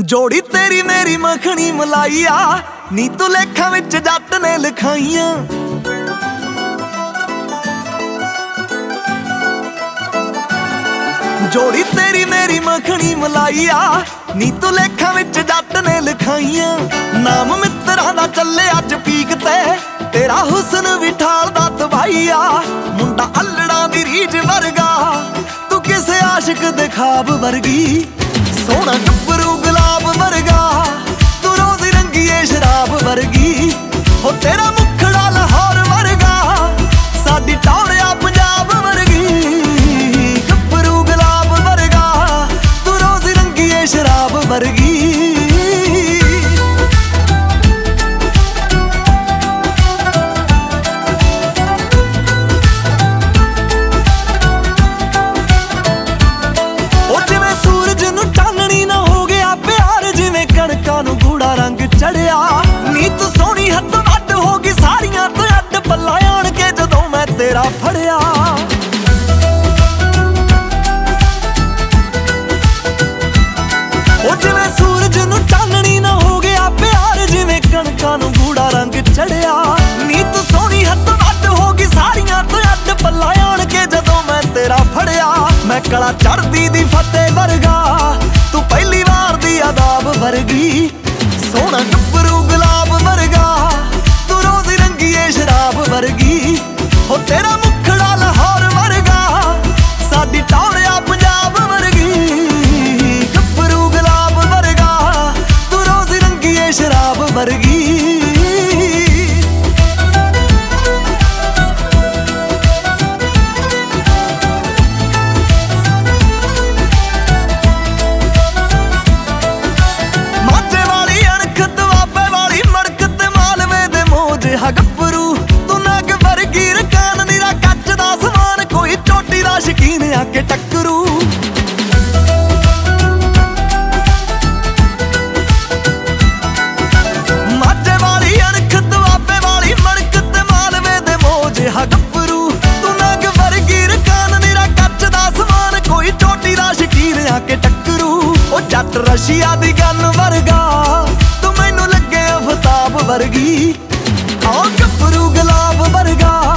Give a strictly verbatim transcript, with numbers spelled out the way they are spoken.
जोड़ी तेरी मेरी मखनी मलाइया नी तू लेखा विच जट ने लिखाइया। जोड़ी तेरी मेरी मखनी मलाइया नी तू लेखा विच जट ने लिखाइया। नाम मित्रा दा चले अज पीक ते तेरा हुस्न भी ठालदा तबाहिया। मुंडा अल्लड़ा दी रीझ वर्गा तू किसे आशिक दे ख्वाब वर्गी। सोहना गब्बरू गुलाब वर्गा तू रोज़ी रंगीए शराब वर्गी। हो तेरा मुखड़ा लाहौर वर्गा साडी टौरिया पंजाब वर्गी। गब्बरू गुलाब वर्गा तू रोज़ी रंगीए शराब वर्गी। चढ़िया नी तू सोहनी हद वड होगी सारियां तो अड पल्ला आण के जदों मैं तेरा फड़िया। ओ जिवें सूरज नूं चानणी ना हो गया प्यार जिवें कणकां नूं गूड़ा रंग चढ़िया। नी तू सोहनी हद वड होगी सारियां तो अड पल्ला आण के जदों मैं तेरा फड़िया। मैं कला चढ़दी दी फतेह वर्गा तू पहली वार दी अदाब वर्गी। सोहना गब्बरू गुलाब वर्गा तू रोज़ी रंगीए शराब वर्गी। हो तेरा मुखड़ा लाहौर वर्गा साडी टौरिया पंजाब वर्गी। गब्बरू गुलाब वर्गा तू रोज़ी रंगीए शराब वर्गी। गब्बरू तू नग वर्गी रकान निरा कच दा समान कोई चोटी दा शकीन आके टक्करू। माझे वाली अणख दुआबे वाली मड़क ते मालवे दे मोज हा गब्बरू तू नग वर्गी रकान निरा कच दा समान कोई चोटी दा शकीन आके टक्करू। ओ जट रशिया दी गन वर्गा तू मैनू लगे अफताब वर्गी। ओ गब्बरू गुलाब वर्गा